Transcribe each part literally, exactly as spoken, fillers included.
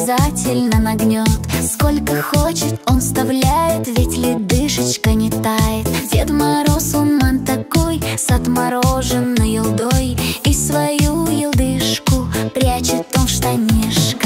обязательно нагнет. Сколько хочет, он вставляет, ведь ледышечка не тает. Дед Мороз, он ман такой, с отмороженной елдой, и свою елдышку прячет он в штанишках.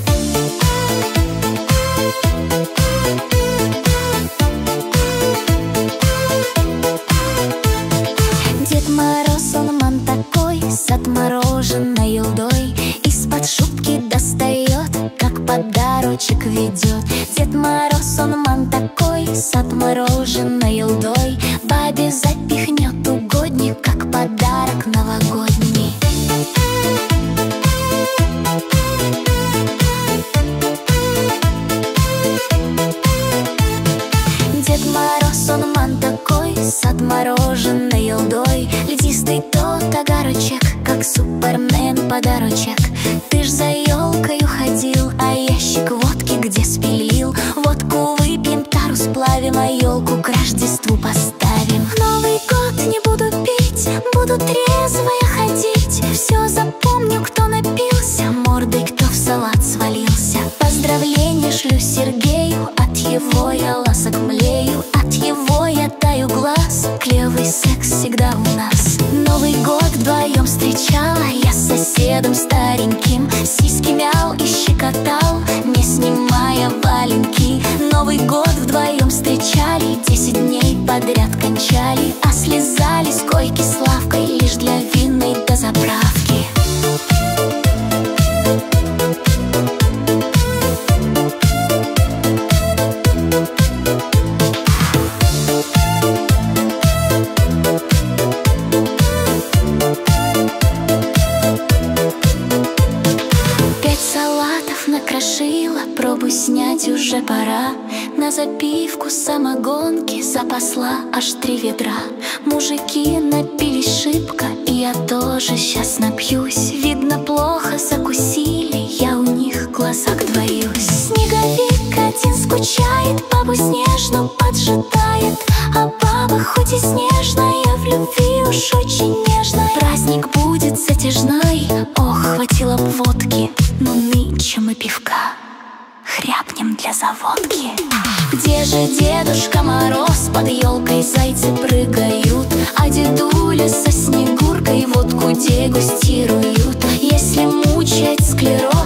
Дед Мороз, он ман такой, с отмороженной елдой, из-под шубки достает, как подарочек ведет. Дед Мороз, он ман такой, с отмороженной елдой, бабе запихнет угодник, как подарок новогодний. Дед Мороз, он ман такой, с отмороженной елдой, льдистый тот огарочек, как Супермен подарочек. Ты ж за елкою ходил, а ящик водки где спилил? Водку выпьем, тару сплавим, а елку к Рождеству поставим. В Новый год не буду пить, буду трезвая ходить. Все запомню, кто напился мордой, кто в салат свалился. Поздравления шлю Сергею, от его я ласок млею, от его я таю глаз. Клевый секс всегда у нас. Новый год вдвоем встречала я с соседом стареньким, сиськи мял и щекотал, не снимая валенки. Новый год вдвоем встречали, десять дней подряд кончали, а слезали с койки с лавкой лишь для винной дозаправки. Накрошила, пробу снять уже пора. На запивку самогонки запасла аж три ведра. Мужики напились шибко, и я тоже щас напьюсь. Видно, плохо закусили, я у них в глазах двоюсь. Снеговик один скучает, бабу снежную поджидает, а баба хоть и снежная, в любви уж очень нежная. Праздник будет затяжной, ох, хватило б водки, но нынче мы пивка хряпнем для заводки. Где же Дедушка Мороз? Под елкой зайцы прыгают, а дедуля со Снегуркой водку дегустируют. Если мучает склероз,